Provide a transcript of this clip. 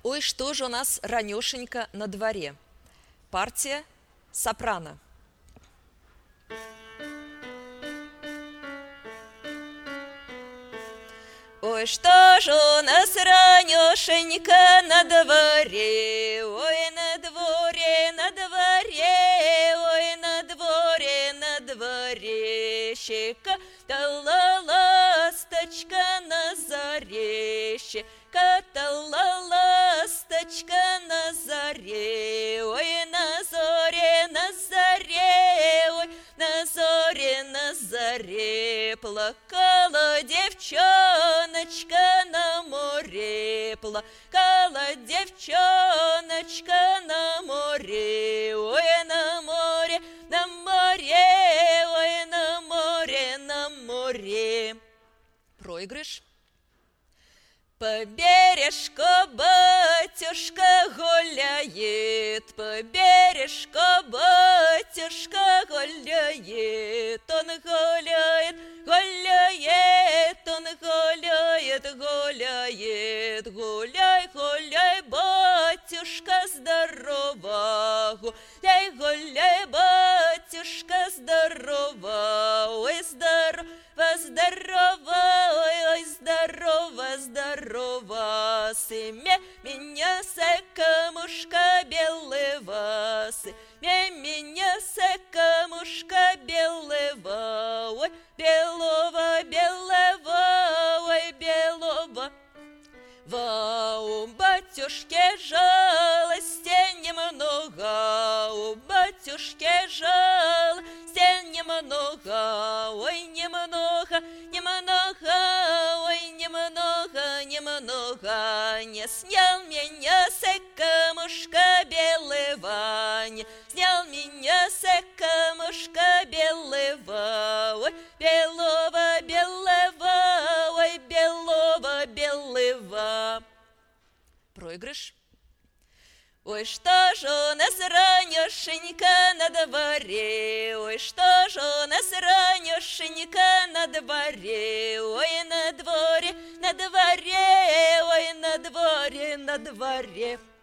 Ой, что же у нас ранешенько на дворе? Партия сопрано. Ой, что же у нас ранешенько на дворе? Ой, на дворе, на дворе, ой, на дворе, на дворе. Щекотала ласточка на заре, щекотала ласточка на заре. Ой, на заре, на заре, ой, на заре плакала девчоночка на море, плакала девчоночка на море, ой, на море, на море, ой, на море, на море. Проигрыш. По бережку батюшка гуляет, по бережку батюшка гуляет, он гуляет, гуляет, он гуляет, гуляет, гуляй, гуляй, батюшка, здорово, гуляй, гуляй, батюшка, здорово, ой, здорово, здорово, ой, здорово, здорово, сыме меня сакамушка белого, сыме меня сакамушка белого, ой, белого, белого, ой, белого. У батюшки жалости немного, у батюшки жалости немного, ой, немного, немного, ой, немного, немного. Не снял меня сакамушка белого, не снял меня сакамушка белого, ой, белого, белого, ой, белого, белого. Проигрыш. Ой, что же у нас ранешенько на дворе, ой, что же у нас ранешенько на дворе, ой, на дворе, на дворе, ой, на дворе, на дворе.